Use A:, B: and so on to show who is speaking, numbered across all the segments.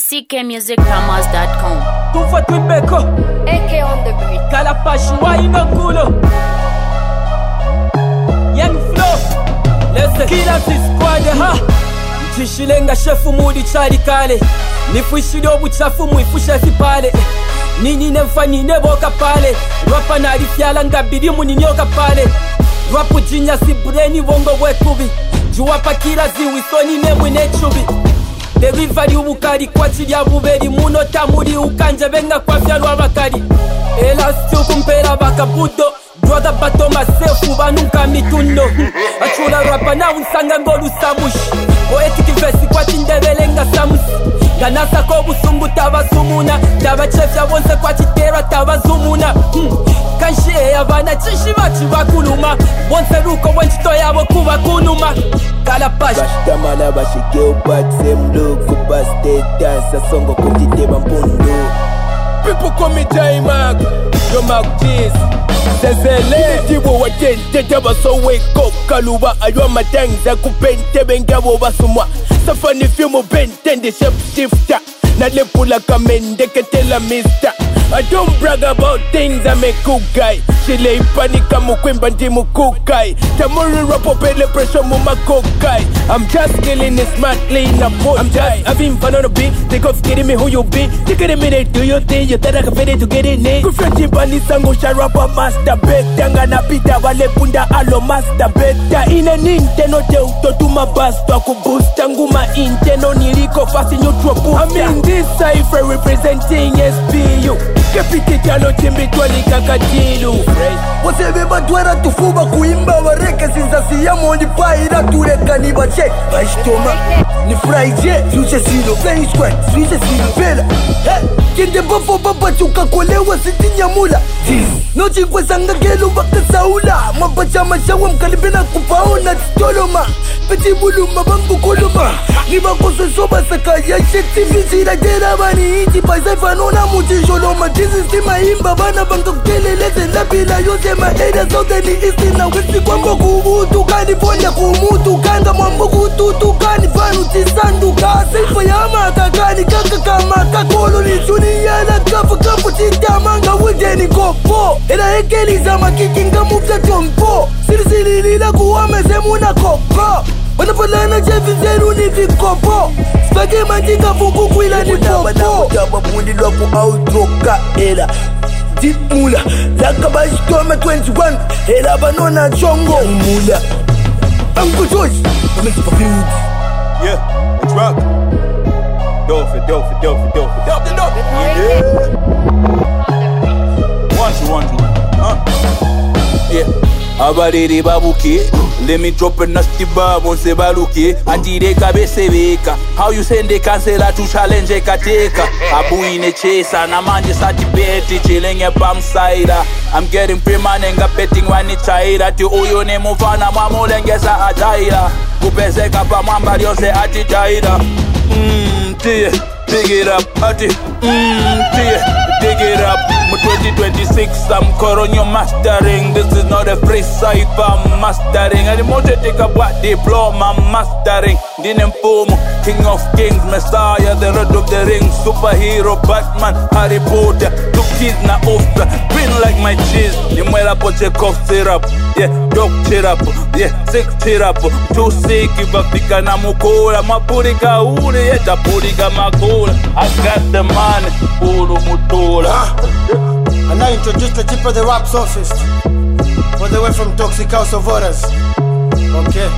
A: ckmusicdramas.com.
B: Tufa Twibeko
C: AK on the beat.
B: Kalapashi Waino Kulo Young Flow Let's kila squad ha Mtishilenga shefu mudi chari kale Nifuishido buchafu muifusha zipale Nini nemfani neboka pale Rapa na rifiala ngabiri muninyoka pale Rapu jinya si breni wongo wekubi Juwapa kila ziwisoni nemwe nechubi Derivari ubukari kwa chili ya buberi Muno tamuri ukanje benga kwa fialu abakari Elasti ukumpera bakabudo Brother bato masefu banuka mitundo Achula rapa na unsanga ngolu samushi Poetic vesi kwa chindebelenga samusi Ganasa ko busungu tabazumuna Tabachefya bonse kwa chitera tabazumuna Kanshi abana chishi bachi bakuluma Bonse ruko wenchito yabo kuba kunuma Kalapash
D: Bashtamana bashike ubat same look Kubaste dance songo kutiteba mpundu People call me J-Mac Yo Mac Cheese Zezele Tibo watente taba so wake up Kaluba aywa matanza kupente bengabo basumwa Safani filmu bentende shapeshifter Nalepula kamende ketela mister I don't brag about things, I'm a cool guy. Chile panika mukwimba ndi mukukai. Tamuri rapo pele pressure muma kokai. I'm just killing it smartly na boy. I'm just having fun on the beat. Take off kidding me who you be. Take it a minute, do your thing. You thought I could fit it to get in it. Kufrechi bani sango sharapa master bet. Tanga na pita wale punda alo master bet. Ta ine Nintendo te utotuma basta kubusta nguma inteno niliko fasi neutral booster. I'm in this cipher representing SPU. Kepike kyalo chimbitwali kakatilu Wasebe batwara tufuba kuimba wareke Sinzasi ya moni paira tureka ni bache Baishtoma ni fraije Suche silo Playing squad Suche silo Pela Kende bafo baba chuka kolewa siti nyamula No chikwe sanga gelu baka saula Mabacha mashawa mkalibina kupaona Toloma Peti buluma bambu koloma Niba kose soba saka ya sheti Vizira jera bani iti Paisa fanona muchi sholoma Jesus tima imba bana banga kukeleleze Labila yose maeda sote ni isti na wesi Kwambo kubutu kani ponya kumutu Kanga mambo kututu kani fanu tisanduka Sifa ya mata kani kaka kama kakolo ni suni yana kafu kafu chita manga wujeni kopo Ela ekeli zama kikinga mufta chompo Siri lila kuwame semuna kopo Wanapalana jevi zeru ni vikopo Spage manjika fungu kuila ni popo Taba mundi lwaku outroka era Deep mula Laka bashitome 21 Era banona chongo mula Uncle George Mr. Food
E: Yeah, it's rock Dope. Yeah One, two Yeah Abariri babuki Let me drop a nasty bab on se baluki Antire kabese beka How you send the cancela to challenge kateka Abu ine chesa na manje sati beti Chilenge pamsaida I'm getting primanenga betting wani chaira Ti uyo ne mufana mamulengesa ajaira Kupeseka pa mwamba yose ati jaira Tia, dig it up ati Tia, dig it up 2026, I'm Coronio mastering. This is not a free cypher, I'm mastering. I demoted take a black diploma, I'm mastering. Dinem Pomo, King of Kings, Messiah, the Lord of the Rings, superhero, Batman, Harry Potter, two kids na ofta, green like my cheese. Nimwela poche cough syrup, yeah, dog syrup, yeah, sick syrup, too sick, ibafika na mukula, mapurika ule, yeta purika makula. I got the money, ulu mutula.
F: And I introduce the tip of the rap sources all the way from Toxic House of Orders. Okay.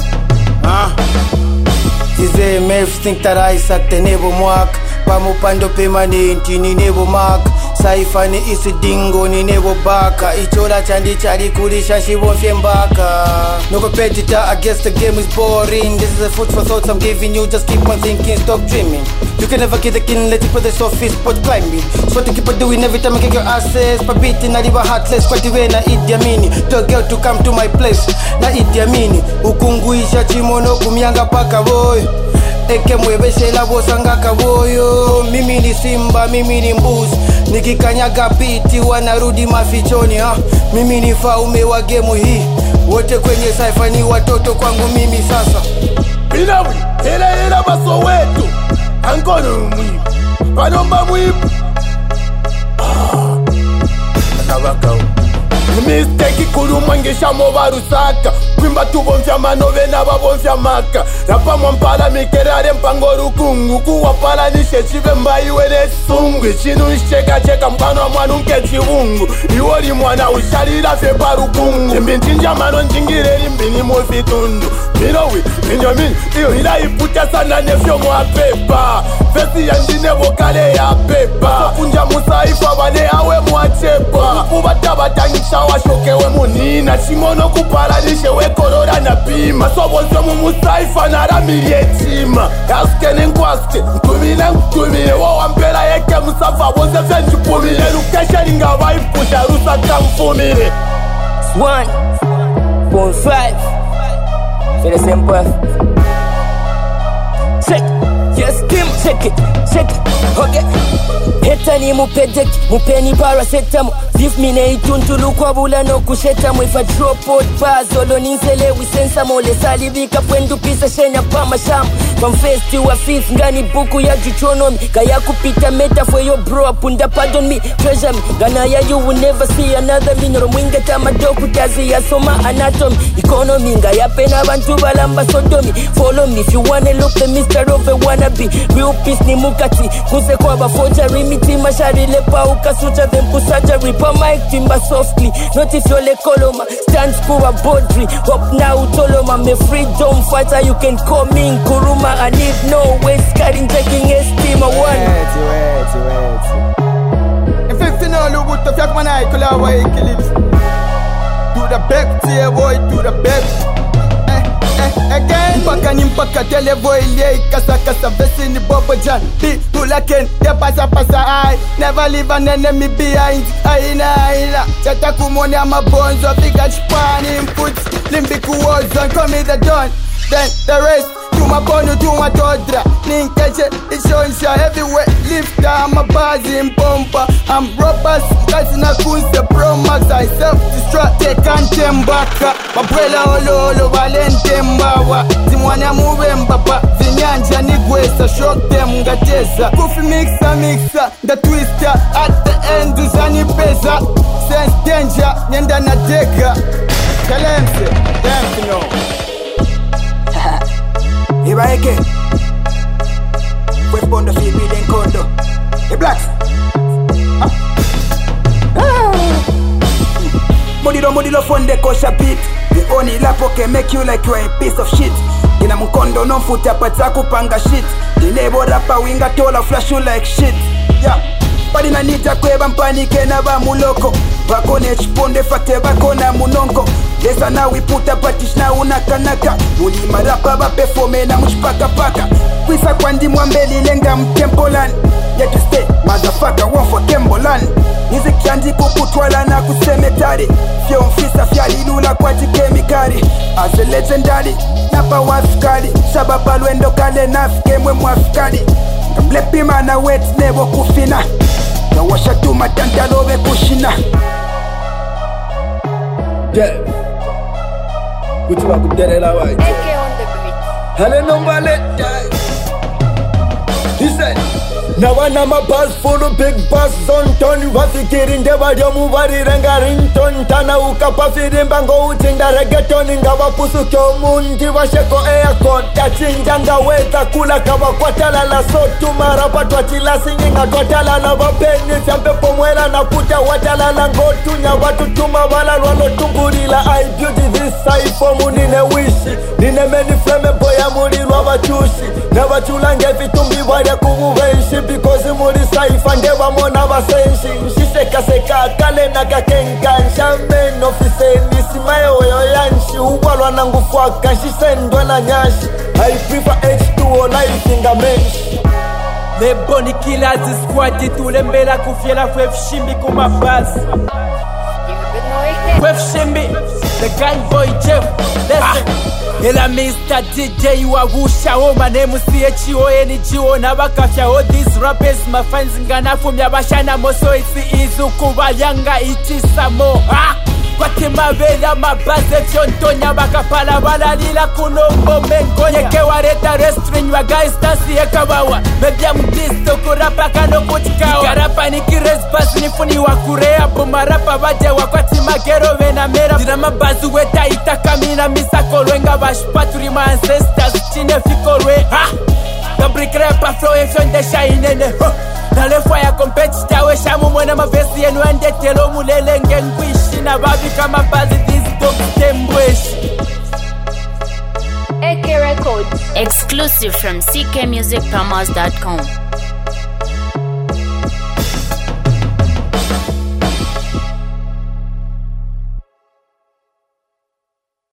F: Tize Mavs think that I suck the nebo mwak Pamupando permanenti ni nebo mark Saifani isi dingo ni nebo baka Ichola chandi chari kurisha she won't mbaka No competitor, I guess the game is boring This is a food for thoughts I'm giving you Just keep on thinking, stop dreaming You can never get the king, let you put the surface, but climbing So what the keep on doing every time I kick your asses Pa beating, I leave a heartless Kwa tiwe na Idi Amini Tell girl to come to my place Na Idi Amini Ukunguisha chimono kumyanga paka boy Eke mwebeshe la bosanga kaboyo Mimi ni simba, mimi ni mbuzi Nikikanyaga piti wanarudi mafichoni Mimi ni faume wa gemu hii Wote kwenye saifa ni watoto kwangu mimi sasa
D: Binawi, hela baso wetu Ancora un whip. Panomba whip. Mistake ikulu mwangisha mobarusaka kwimba tubomvya manove n'ababomvya maka rapa mwampala mikerare mpango rukungu kuwapalanishe chive mbaiwe nesungu ichinu nshekacheka mkano wa mwana unke chivungu iwoli mwana ushalira fepa rukungu chimbintinja mano njingire limbini mozitundu mirowi minyomini iyo ilaiputa sana nefyo mwa pepa fesi yanjine vokale ya pepa kunja musaifa wane awe mwachepa kubatabatanisha washokewe munina chimono kupalanishe wekorora na pima sobonse mumusaifa naramirie chima yaskene nkwaske ntumile wowampela yeke musafa bonse fenjipumile lukeshe lingavaipusha rusaka mfumile
B: 1.5 for the same path. Check, yes, Kim, check it, okay. Hetani mupedek, mupeni paracetamol. Give me na ituntulu kwa bula no kushetamu. If I drop out bars, olo ninsele we sensa mole. Salivika pwendu pisa shenya pama sham. From face to a fifth, ngani buku ya Deuteronomy. Kaya kupita metaphor yo bro, apunda pardon me, treasure me. Ganaya you will never see another me. Noro mwinga tamadoku tazi ya soma anatomy. Economy, ngaya pena bantu balamba sodomi. Follow me if you wanna look the Mr. of a wannabe. Real peace ni mukati, kuse kwa baforgery. Miti mashari lepa ukasucha them pusajari. Pa mic timba softly, not if you're le koloma. Stand kuwa bodri, hop na utoloma. Me freedom fighter, you can call me Nkuruma. I need no waste carrying taking esteem. Wait.
A: If it's in all the wood, the fact man I could have a kill it. To the back, dear boy, to the back. Again, mpaka tele boy le kasa vesi ni bobo jan bi hulaken ya pasa I never leave an enemy behind aina chata kumoni ama bonzo bigga chpani input limbiku wazon come in the dawn then the rest to my bono to my todra ninkeche ishonsha everywhere lift my bars in bomba I'm robbers guys na kunse pro max I self destruct they can't tembaka mabwela olo valente mbawa zimwana mubembapa zinyanja nigwesa shock them ngateza kufi mixa the twister at the end uzani pesa sense danger nyenda na deka kalemse damn no
C: Ibaeke West Bondo Phoebe then Kondo The Blacks Modilo fonde kosha beat The only lapo can make you like you are a piece of shit Gina mkondo no futa pata kupanga shit The nebo rapa winga tola flash you like shit Yeah Badi na nita kweba mpanike na ba muloko Bakone chiponde fate bakona munonko Lesa na wiputa patish na unakanaka Muli marapa ba performe na mchipaka paka Kwisa kwa ndi mwambeli lenga mkempolan Yet to stay, motherfucker one for Kembolan Nizi kiandi kukutwala na kusemetari Fyo mfisa fyali lula kwa jikemikari As a legendary, napa wafikari Shababa lwendo kale nafike mwe mwafikari Mblepima na wet nebo kufina Na washa tu matantalowe kushina
D: Yeah. Kuchwa kuterela white. Hale number let die. He said now I'm a bus full of big bus on ton. Wafikiri ndeba jomu vari renga rington. Tana ukapa firi mbango uchinda reggaeton. Ingawa pusu kyo mundi washeko aircon. Tachinjanga weta kula kawa kwa talala. So tumarapa twachila singinga twatala wapeni. Fyampe pomwela na puta watalala. Ngotunya watu tumawala walo tungurila. I beauty this side for munine wishi. Nine meni flame boya murilwa wachushi. Never chulange vitumbi wale kuvuvenshi. Because muri saifa ndewa mona wasenshi. Shiseka kale na kakenka. Nshamen ofiseni simayo yanshi. Uwalwa na ngufwaka shisendwa na nyashi. I prefer H2O life inga menshi.
B: Les boni killers squad tulembela kufiela fwef shimbi kuma basi fwef shimbi the gang boy Jeff listen Ela Mr. DJ wagusha oma nemu CHONGO na bakafya all these rappers my fans ngana fumya bashana moso isi izu kubayanga itisamo kwati mabela mabaze fyontonya bakapala balalila kunombo mengonya yeke wareta restring wa guys stasi yekabawa mebya mdisto kurapa kano kutikawa karapa nikirespas nifuni wa kurea bumarapa baje wakwati magero vena mera dina mabazu weta itakamina misako lwenga bashpaturi ma ancestors chine fikorwe ha Kabrikrepa flow efyonde shainene Nale fire competitor we shamu mwena mavesi yenu ende telo mulele ngengwishi na babi kama bazi these dogs tembweshi
G: AK Records. Exclusive from ckmusicpromos.com.